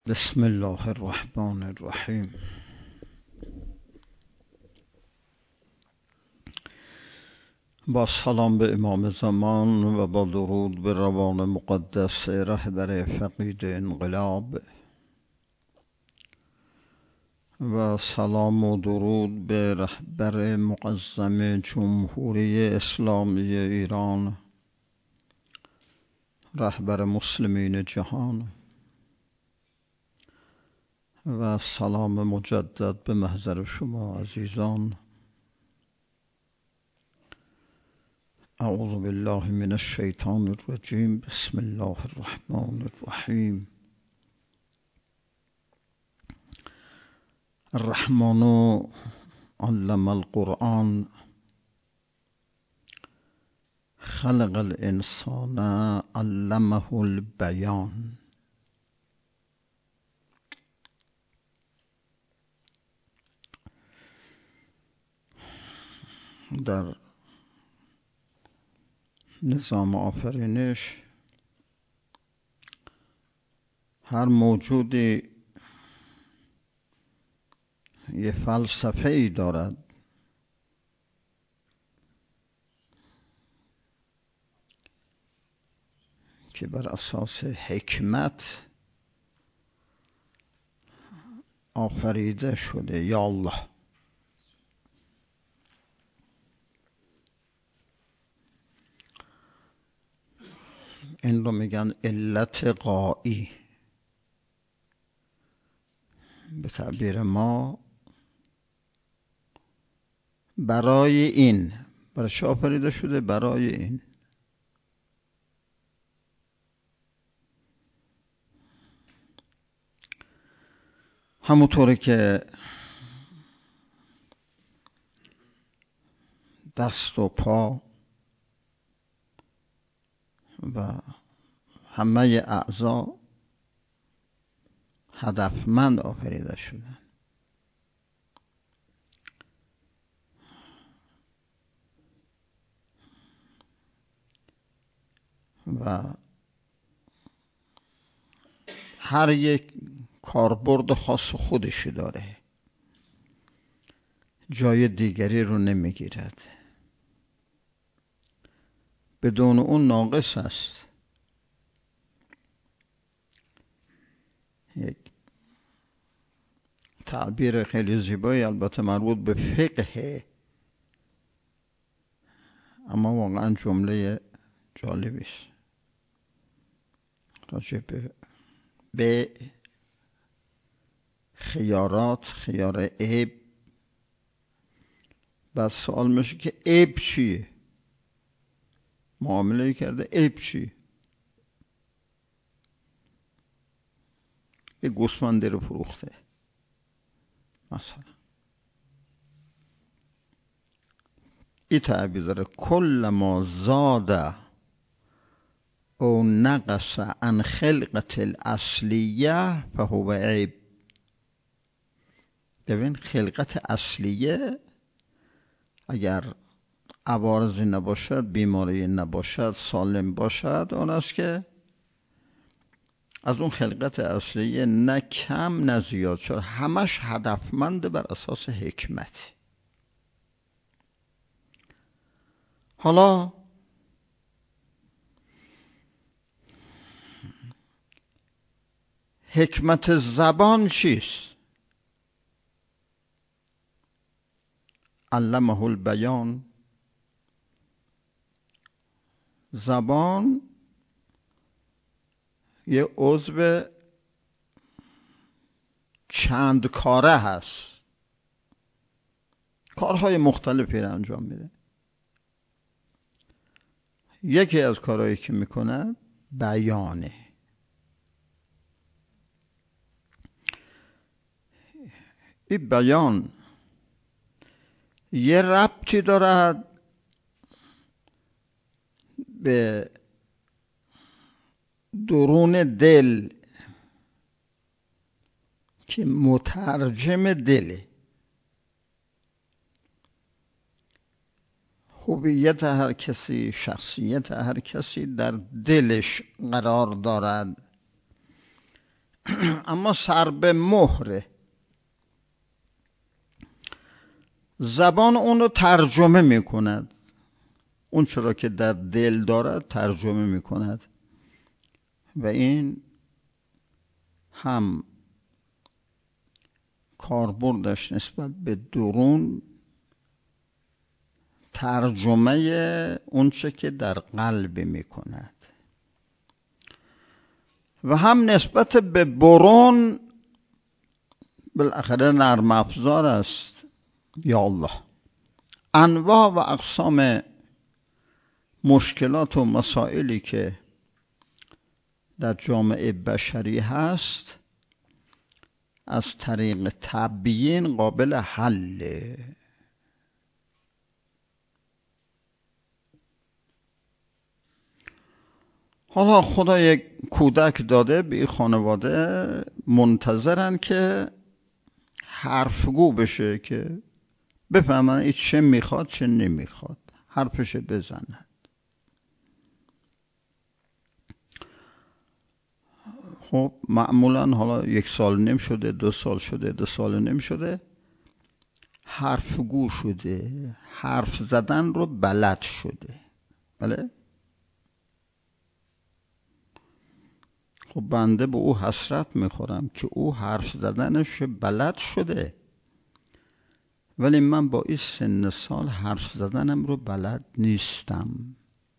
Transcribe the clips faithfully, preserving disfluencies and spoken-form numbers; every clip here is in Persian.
بسم الله الرحمن الرحیم. با سلام به امام زمان و با درود به روان مقدس رهبر فقید انقلاب و سلام و درود به رهبر معظم جمهوری اسلامی ایران، رهبر مسلمین جهان، و سلام مجدد به محضر شما عزیزان. اعوذ بالله من الشیطان الرجیم. بسم الله الرحمن الرحیم. الرحمن علم القرآن خلق الانسان علمه البیان. در نظام آفرینش هر موجودی یه فلسفه ای دارد که بر اساس حکمت آفریده شده. یا الله، این رو میگن علت غایی. به تعبیر ما برای این، برای چه آفریده شده؟ برای این. همونطوری که دست و پا و همه اعضا هدفمند آفریده شدن، و هر یک کاربرد خاص خودشی داره، جای دیگری رو نمیگیرد. بدون اون ناقص است. یک تعبیر خیلی زیبایی، البته مربوط به فقه، اما واقعا جمله جالبی است، راجع به به خیارات، خیار عیب. بعد سوال میشه که عیب چیه؟ معامله کرده، عیب چیه؟ یه گوسفندی رو فروخته مثلا، این تعبیر داره: کل ما زاد او نقص عن خلقت الاصلیه فهو عیب. ببین، خلقت اصلیه اگر عوارضی نباشد، بیماری نباشد، سالم باشد، اون است که از اون خلقت اصلیه نه کم نه زیاد شد، همش هدفمند بر اساس حکمت. حالا حکمت زبان چیست؟ علمه البیان. زبان یه عضو چند کاره هست، کارهای مختلفی رو انجام میده. یکی از کارهایی که میکنه بیانه. این بیان یه ربطی دارد به درون دل که مترجم دله. هویت هر کسی، شخصیت هر کسی در دلش قرار دارد. اما سر به مهره. زبان اون رو ترجمه می کند، اون چرا که در دل دارد ترجمه می کند و این هم کاربردش نسبت به درون ترجمه اون چه که در قلب می کند و هم نسبت به برون بالاخره نرم افزار است. یا الله، انواع و اقسام مشکلات و مسائلی که در جامعه بشری هست از طریق تبیین قابل حله. حالا خدا یک کودک داده به این خانواده، منتظرن که حرفگو بشه، که بفهمن این چه میخواد چه نمیخواد، حرفش بزنن. خب معمولا حالا یک سال نیم شده، دو سال شده، دو سال نیم شده، حرفگو شده، حرف زدن رو بلد شده. بله؟ خب بنده به او حسرت میخورم که او حرف زدنش بلد شده، ولی من با این سن سال حرف زدنم رو بلد نیستم.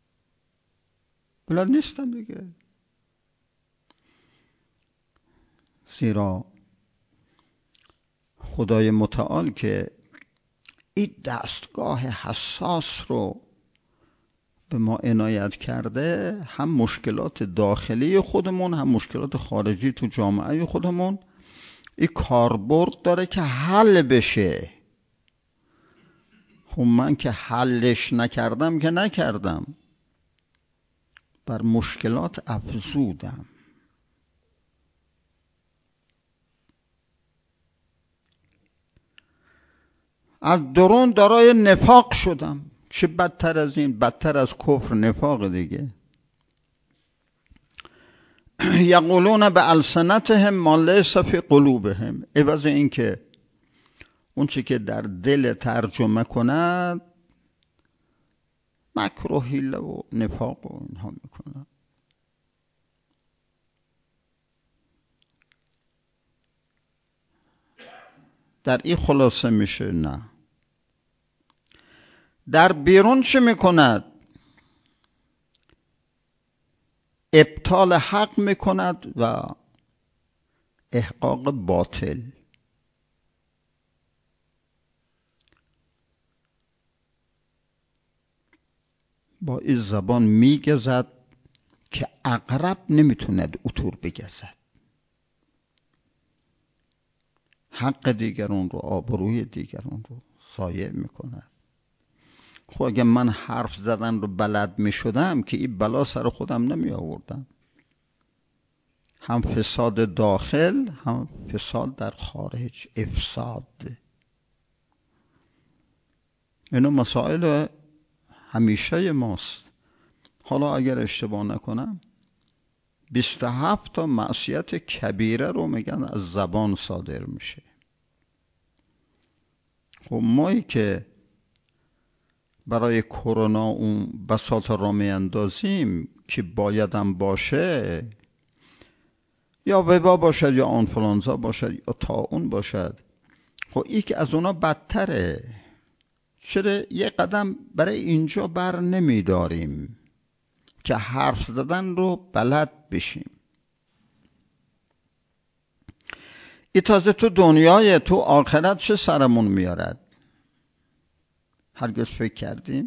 بلد نیستم دیگه. زیرا خدای متعال که این دستگاه حساس رو به ما عنایت کرده، هم مشکلات داخلی خودمون هم مشکلات خارجی تو جامعه خودمون، این کاربرد داره که حل بشه. خب من که حلش نکردم که نکردم، بر مشکلات افزودم. از درون دارای نفاق شدم. چه بدتر از این؟ بدتر از کفر نفاق دیگه. یقولون به السنتهم ما لیس فی قلوبهم، عوض این که اون چه که در دل ترجمه کند، مکر و حیله و نفاق و اینها میکنند. در این خلاصه میشه نه. در بیرون چه میکند؟ ابطال حق میکند و احقاق باطل. با این زبان میگزد که عقرب نمیتوند عطور بگزد. حق دیگران رو، آبروی دیگران رو ضایع میکند. خب اگه من حرف زدن رو بلد میشدم که این بلا سر خودم نمی آوردم. هم فساد داخل هم فساد در خارج، افساد. اینو مسائل همیشه ماست. حالا اگر اشتباه نکنم بیست و هفت تا معصیت کبیره رو میگن از زبان صادر میشه. خب مایی که برای کرونا اون بساط را میاندازیم که بایدم باشه، یا وبا باشد یا آنفلانزا باشد یا طاعون باشد، خب این که از اونا بدتره. چرا یه قدم برای اینجا بر نمیداریم که حرف زدن رو بلد بشیم؟ این تازه تو دنیای، تو آخرت چه سرمون میارد؟ هرگز فکر کردیم؟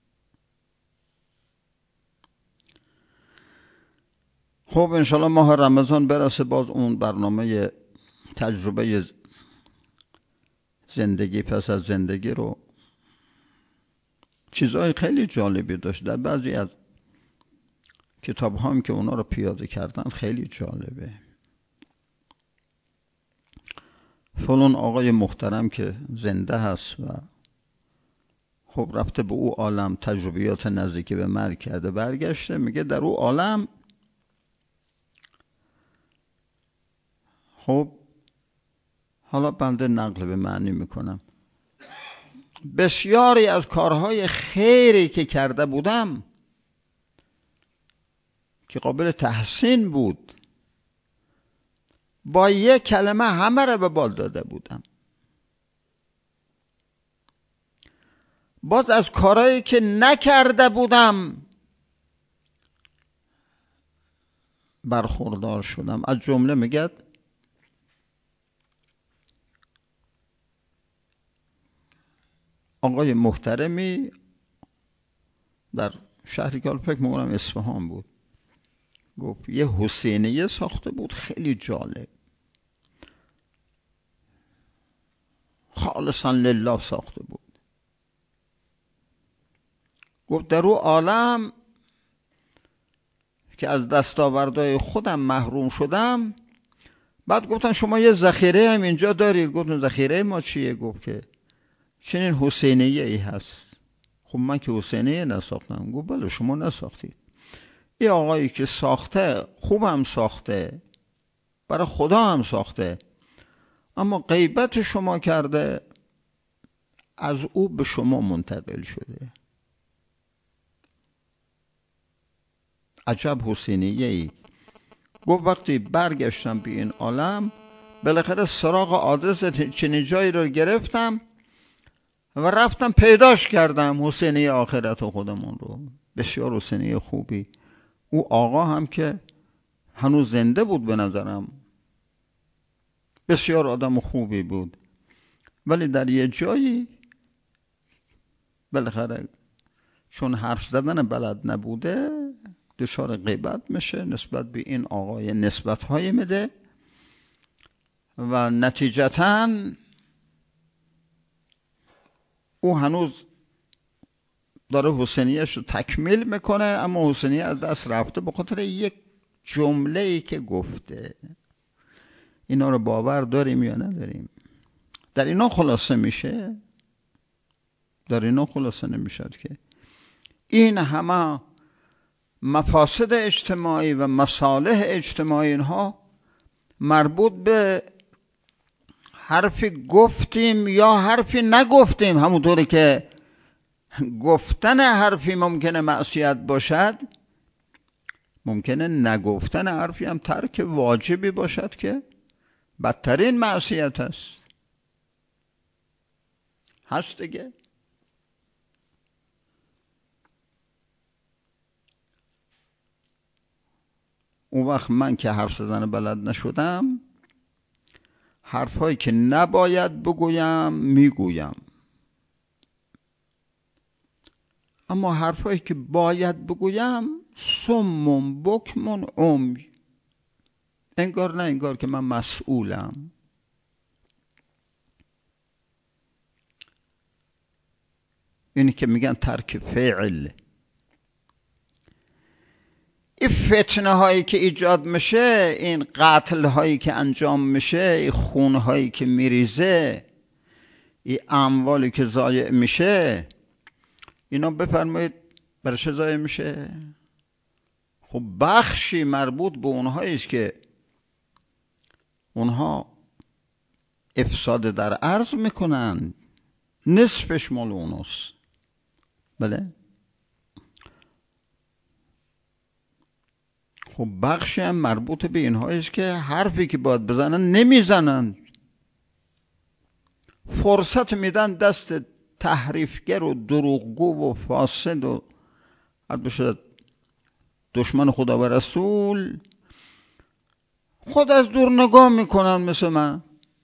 خب انشالله ماه رمضان برسه، باز اون برنامه تجربه زندگی پس از زندگی رو، چیزهای خیلی جالبی داشت. در بعضی از کتاب هم که اونا رو پیاده کردن خیلی جالبه. فلان آقای محترم که زنده هست و خب رفته به او عالم، تجربیات نزدیکی به مرگ کرده، برگشته میگه در او عالم خب حالا بنده نقل به معنی میکنم. بسیاری از کارهای خیری که کرده بودم که قابل تحسین بود، با یک کلمه همه را به بال داده بودم. باز از کارهایی که نکرده بودم برخوردار شدم. از جمله میگه آقای محترمی در شهری که فکر میکنم اصفهان بود، گفت یه حسینیه ساخته بود خیلی جالب، خالصا لله ساخته بود. گفت در او عالم که از دستاوردهای خودم محروم شدم. بعد گفتن شما یه ذخیره هم اینجا دارید. گفتن ذخیره ما چیه؟ گفت که چنین حسینیه ای هست. خب من که حسینیه نساختم. گفت بله شما نساختید، این آقایی که ساخته خوبم ساخته، برای خدا هم ساخته، اما غیبت شما کرده، از او به شما منتقل شده. عجب حسینیه ای. گفت وقتی برگشتم به این عالم بالاخره سراغ آدرس چنین جایی رو گرفتم و رفتم پیداش کردم، حسینیه آخرت خودمون رو. بسیار حسینیه خوبی. او آقا هم که هنوز زنده بود به نظرم، بسیار آدم خوبی بود، ولی در یه جایی بالاخره چون حرف زدن بلد نبوده دچار غیبت میشه، نسبت به این آقای نسبت‌های میده و نتیجتاً او هنوز داره حسینیه‌اش رو تکمیل میکنه، اما حسینیه از دست رفته به خاطر یک جمله‌ای که گفته. اینا رو باور داریم یا نداریم؟ در اینا خلاصه میشه؟ در اینا خلاصه نمیشه که این همه مفاسد اجتماعی و مصالح اجتماعی اینها مربوط به حرفی گفتیم یا حرفی نگفتیم. همونطوری که گفتن حرفی ممکنه معصیت باشد، ممکنه نگفتن حرفی هم ترک واجبی باشد که بدترین معصیت است. هست دیگه. اون وقت من که حرف زدن بلد نشدم، حرفایی که نباید بگویم میگویم، اما حرفایی که باید بگویم صم بکم عمی، انگار نه انگار که من مسئولم. اینی که میگن ترک فعل. این فتنه هایی که ایجاد میشه، این قتل هایی که انجام میشه، این خون هایی که میریزه، این اموالی که ضایع میشه، اینا بفرمایید برای چه ضایع میشه؟ خب بخشی مربوط به اونهایی است که اونها افساد در ارض میکنن، نصفش مال اوناست. بله. خب بخشی هم مربوط به اینهایی است که حرفی که باید بزنن نمیزنن، فرصت میدن دست تحریفگر و دروغگو و فاسد و هر بشه دشمن خدا و رسول، خود از دور نگاه میکنن مثل من.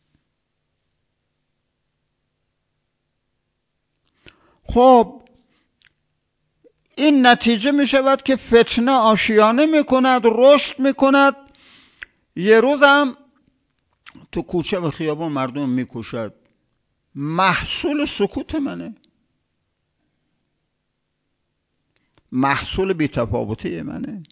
خب این نتیجه میشود که فتنه آشیانه میکند، رشد میکند. یه روزم تو کوچه و خیابان مردم میکشد، محصول سکوت منه، محصول بی‌تفاوتی منه.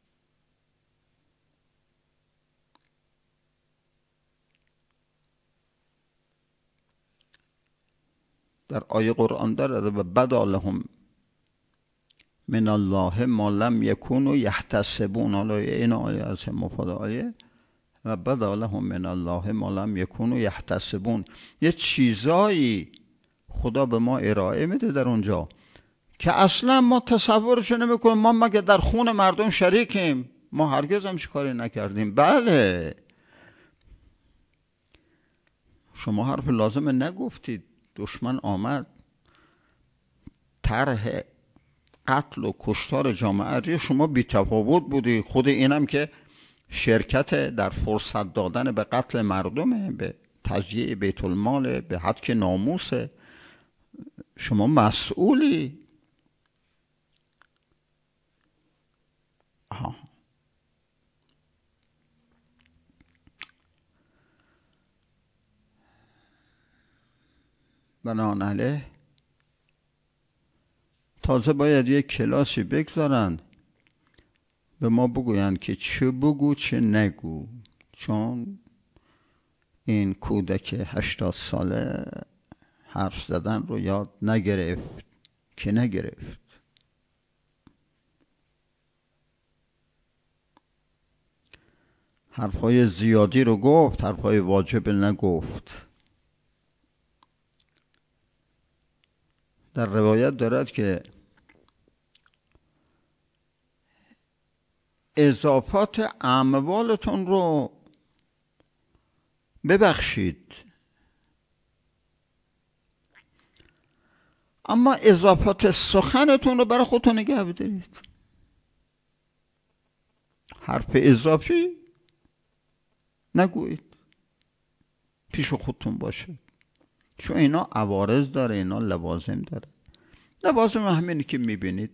در آیه قرآن داره و بدا لهم من الله ما لم یکونوا یحتسبون. حالا این آیه از مفاد آیه و بدا لهم من الله ما لم یکونوا یحتسبون. یه چیزایی خدا به ما ارائه میده در اونجا که اصلا ما تصورش نمیکنیم. ما مگه در خون مردم شریکیم؟ ما هرگز هم کاری نکردیم. بله، شما حرف لازمه نگفتید. دشمن آمد طرح قتل و کشتار جامعه، شما بی تفاوت بودی. خود اینم که شرکت در فرصت دادن به قتل مردمه، به تضییع بیت المال، به هتک ناموس، شما مسئولی. آها. بنابراین تازه باید یک کلاسی بگذارند به ما بگویند که چه بگو چه نگو، چون این کودک هشتاد ساله حرف زدن رو یاد نگرفت که نگرفت. حرفای زیادی رو گفت، حرفای واجب نگفت. در روایت دارد که اضافات اموالتون رو ببخشید، اما اضافات سخنتون رو برای خودتون نگه بدارید. حرف اضافی نگویید، پیش خودتون باشه، چون اینا عوارض داره، اینا لوازم داره. لوازم همینی که میبینید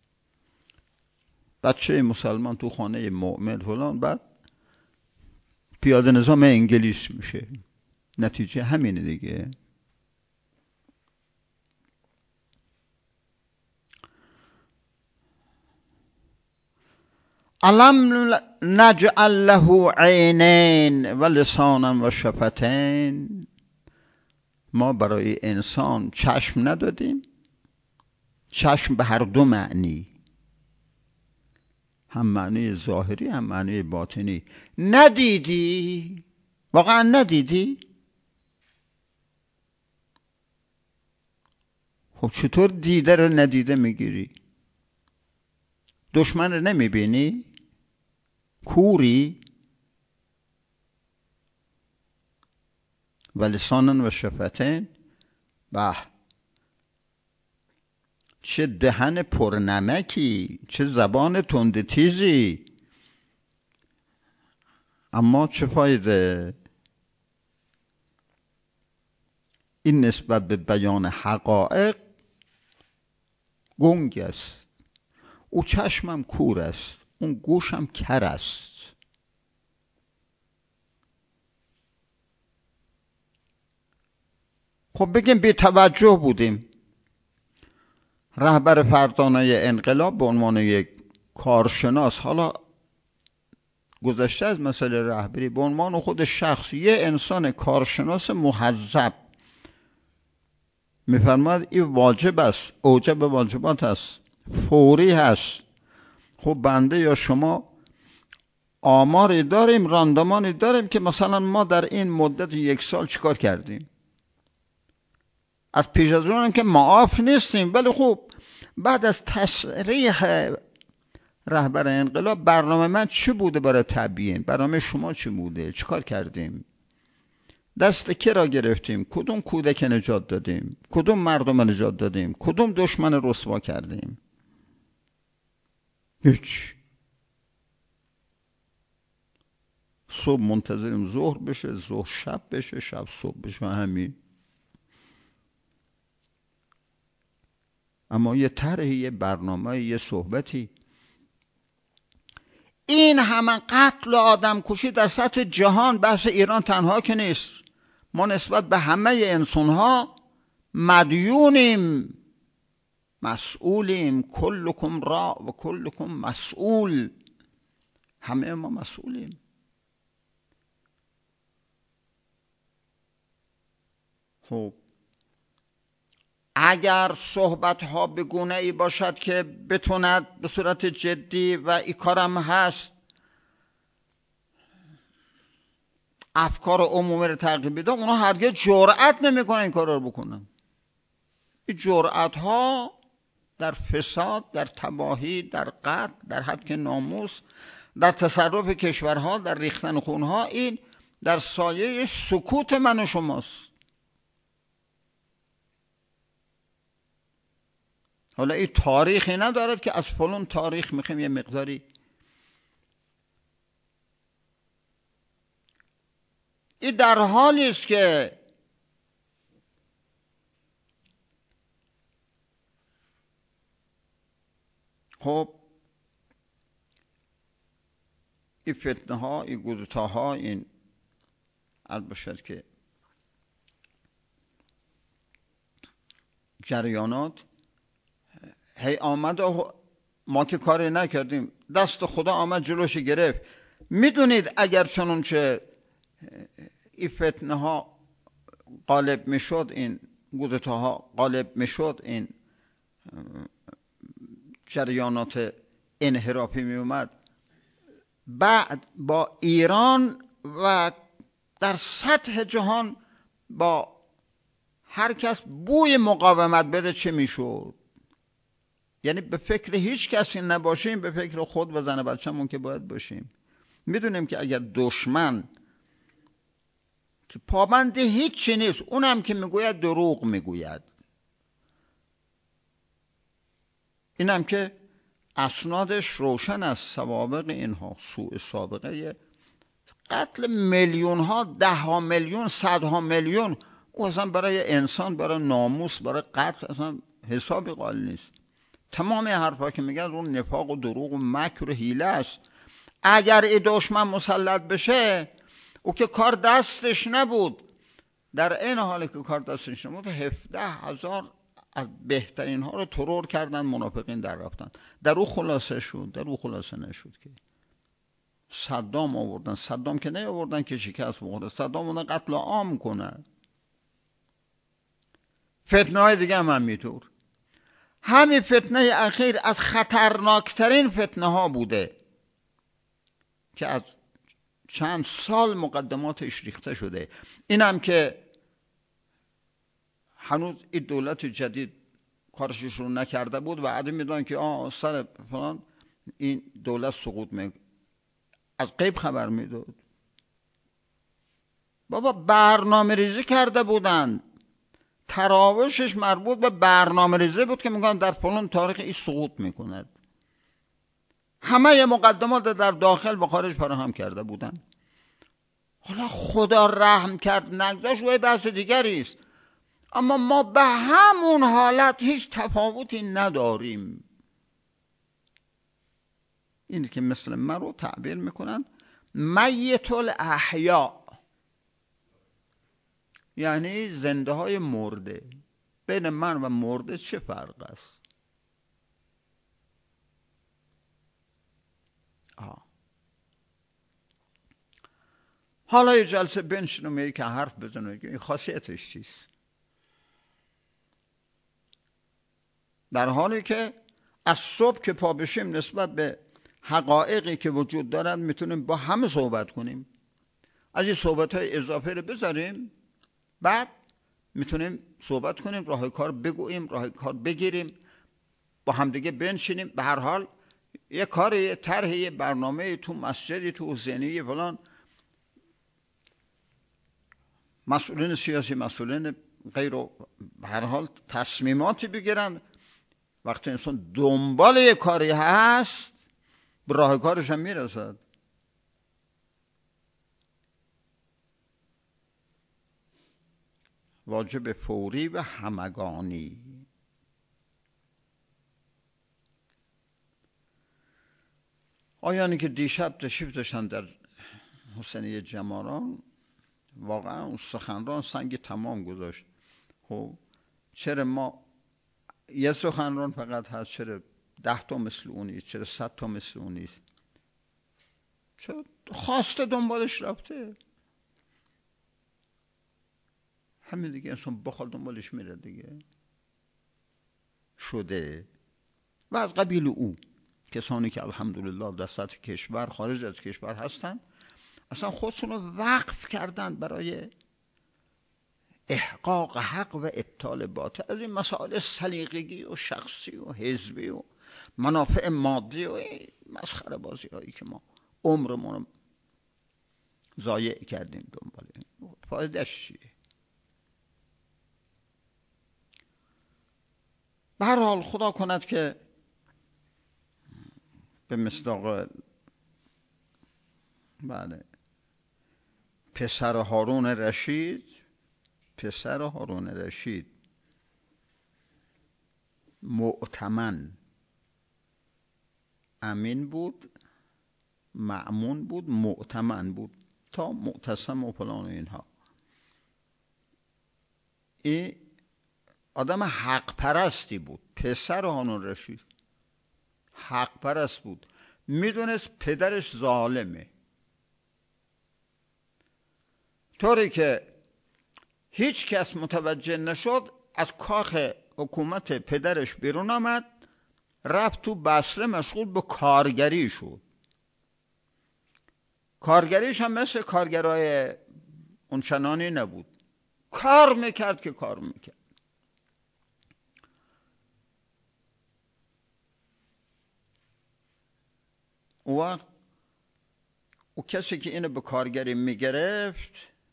بچه مسلمان تو خانه مؤمن فلان، بعد پیاده نظام انگلیس میشه. نتیجه همینه دیگه. علم نجعل له عینین و لسانا و شفتین. ما برای انسان چشم ندادیم. چشم به هر دو معنی، هم معنی ظاهری هم معنی باطنی. ندیدی؟ واقعا ندیدی؟ خب چطور دیده رو ندیده میگیری؟ دشمن رو نمیبینی؟ کوری؟ و لسانا و شفتین. به چه دهن پرنمکی، چه زبان تند تیزی، اما چه فایده؟ این نسبت به بیان حقایق گنگ است. او چشمم کور است، اون گوشم کر است. خب بگیم بی توجه بودیم. رهبر فردانه انقلاب به عنوان یک کارشناس، حالا گذشته از مسئله رهبری، به عنوان خود شخص یه انسان کارشناس مهذب، میفرماید این واجب است، اوجب واجبات است، فوری هست. خب بنده یا شما آماری داریم، راندمانی داریم که مثلا ما در این مدت یک سال چیکار کردیم. از پیش از اون که معاف نیستیم، ولی خب بعد از تصریح رهبر انقلاب برنامه من چه بوده برای تبیین؟ برنامه شما چه بوده؟ چیکار کردیم؟ دست کی را گرفتیم؟ کدوم کودک نجات دادیم؟ کدوم مردم نجات دادیم؟ کدوم دشمن رسوا کردیم؟ هیچ. صبح منتظریم ظهر بشه، ظهر شب بشه، شب صبح بشه، همین. اما یه طرحی، یه برنامه، یه صحبتی. این همه قتل و آدم کشی در سطح جهان، بحث ایران تنها که نیست. ما نسبت به همه انسان ها مدیونیم، مسئولیم. کلکم را و کلکم مسئول. همه ما مسئولیم. خب اگر صحبت ها به گونه ای باشد که بتوند به صورت جدی، و این کارم هست، افکار عمومی رو تغییر بده، اونا هرگز جرأت نمیکنن این کارا رو بکنن. این جرأت ها در فساد، در تباهی، در قتل، در هتک ناموس، در تصرف کشورها، در ریختن خونها، این در سایه سکوت من و شماست. حالا این تاریخی ندارد که از فلان تاریخ میخوایم یه مقداری این در حالی است که خب این فتنه ها، این گدوتا ها، این البته که جریانات هی آمد و ما که کاری نکردیم، دست خدا آمد جلوش گرفت. میدونید اگر چنانچه این فتنه ها غالب میشد، این گدوتا ها غالب میشد، این جریانات انحرافی می اومد، بعد با ایران و در سطح جهان با هر کس بوی مقاومت بده چه میشد؟ یعنی به فکر هیچ کسی نباشیم، به فکر خود و زن بچه‌مون که باید باشیم. میدونیم که اگر دشمن که پابند هیچی نیست، اونم که میگوید دروغ میگوید، اینم که اسنادش روشن است، سوابق اینها، سوء سابقه قتل میلیون ها، ده ها میلیون، صد ها میلیون، او اصلا برای انسان، برای ناموس، برای قتل اصلا حسابی قائل نیست. تمام حرفا که میگن رو نفاق و دروغ و مکر و حیله است. اگر این دشمن مسلط بشه، او که کار دستش نبود، در این حالی که کار دستش نبود، هفده هزار از بهترین ها رو ترور کردن، منافقین در رفتن. در او خلاصه شد، در او خلاصه نشد که صدام آوردن. صدام که نه آوردن که شکست بخوره، صدام اون قتل عام کنه. فتنه های دیگه هم همینطور. همین فتنه اخیر از خطرناکترین فتنه ها بوده که از چند سال مقدماتش ریخته شده. اینم که هنوز این دولت جدید کارش رو نکرده بود و عدم میدونن که آه سر فلان این دولت سقوط می از غیب خبر میداد. بابا برنامه ریزی کرده بودن، تراوشش مربوط به برنامه ریزی بود که میگن در فلان تاریخ این سقوط میکند. همه مقدمات در داخل به خارج فراهم کرده بودن. حالا خدا رحم کرد نگذاشت و بحث دیگری است، اما ما به همون حالت هیچ تفاوتی نداریم. این که مثل من رو تعبیر میکنن میت الاحیا، یعنی زنده های مرده. بین من و مرده چه فرق است؟ آه. حالا یه جلسه بنشینم که حرف بزنم این خاصیتش چیست، در حالی که از صبح که پا بشیم نسبت به حقایقی که وجود دارد میتونیم با همه صحبت کنیم. از این صحبت های اضافه رو بذاریم، بعد میتونیم صحبت کنیم، راه کار بگوییم، راه کار بگیریم، با همدیگه بنشینیم. به هر حال یه کاری، یه طرحی، یه برنامه تو مسجدی، تو حسینی فلان، مسئولین سیاسی، مسئولین غیر، به هر حال تصمیماتی بگیرن. وقتی انسان دنبال یه کاری هست به راه کارش هم میرسد. واجب فوری و همگانی. آیانی که دیشب تشریف داشتن در حسینیه جماران، واقعا اون سخنران سنگ تمام گذاشت. خب چرا ما یه سخنران فقط هست؟ چرا ده تا مثل اونیست؟ چرا صد تا مثل اونیست؟ چرا خواسته دنبالش رفته؟ همین دیگه، انسان بخواد دنبالش میره دیگه شده. و از قبیل او کسانی که الحمدلله در سطح کشور، خارج از کشور هستن، اصلا خودشون رو وقف کردن برای احقاق حق و ابطال باطل. از این مسائل سلیقگی و شخصی و حزبی و منافع مادی و این مسخره بازی هایی که ما عمرمون ضایع کردیم دنبال این، فایدهش چیه؟ به هر حال خدا کند که به مصداق بله پسر هارون رشید پسر هارون رشید مؤتمن امین بود، مأمون بود، مؤتمن بود تا معتصم و فلان و اینها. این آدم حق پرستی بود. پسر هارون رشید حق پرست بود، میدونست پدرش ظالمه، طوری که هیچ کس متوجه نشد. از کاخ حکومت پدرش بیرون آمد، رفت تو بصره، مشغول به کارگری شد. کارگریش هم مثل کارگرای اونچنانی نبود، کار میکرد که کار میکرد. او وقت او کسی که اینو به کارگری میگرفت،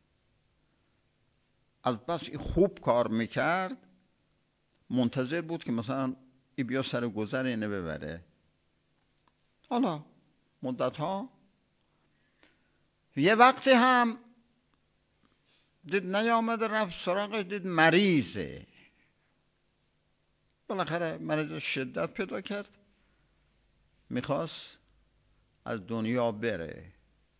از بس خوب کار میکرد، منتظر بود که مثلا ای بیا سر گذر اینو ببره. حالا مدت ها یه وقتی هم دید نیامده، رفت سراغش، دید مریضه. بالاخره مریض شدت پیدا کرد، میخواست از دنیا بره.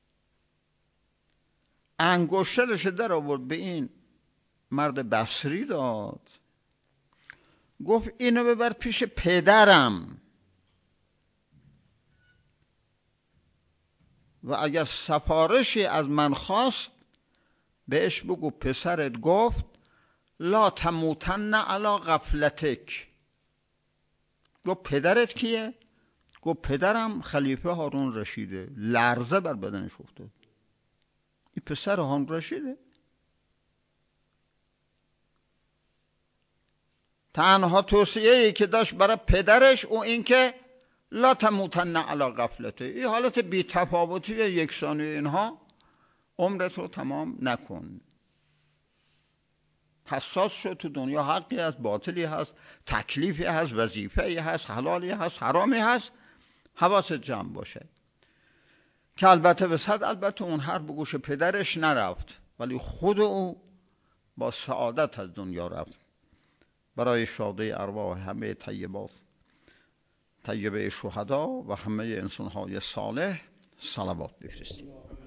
انگشترش در آورد به این مرد بصری داد، گفت اینو ببر پیش پدرم و اگر سفارشی از من خواست بهش بگو پسرت گفت لا تموتن علی غفلتک. گفت پدرت کیه؟ گفت پدرم خلیفه هارون رشیده. لرزه بر بدنش افتاد. این پسر هارون رشیده. تنها توصیه‌ای که داشت برای پدرش او این که لا تموتن علی غفلته. این حالت بی تفاوتی و یکسانی اینها عمرت رو تمام نکن. حساس شد تو دنیا حقی هست، باطلی هست، تکلیفی هست، وظیفه‌ای هست، حلالی هست، حرامی هست. حواست جمع باشه. که البته به صد البته اون هر به گوش پدرش نرفت، ولی خود او با سعادت از دنیا رفت. برای شادی ارواح همه طیبات طیبه شهدا و همه انسان‌های صالح صلوات بفرستیم.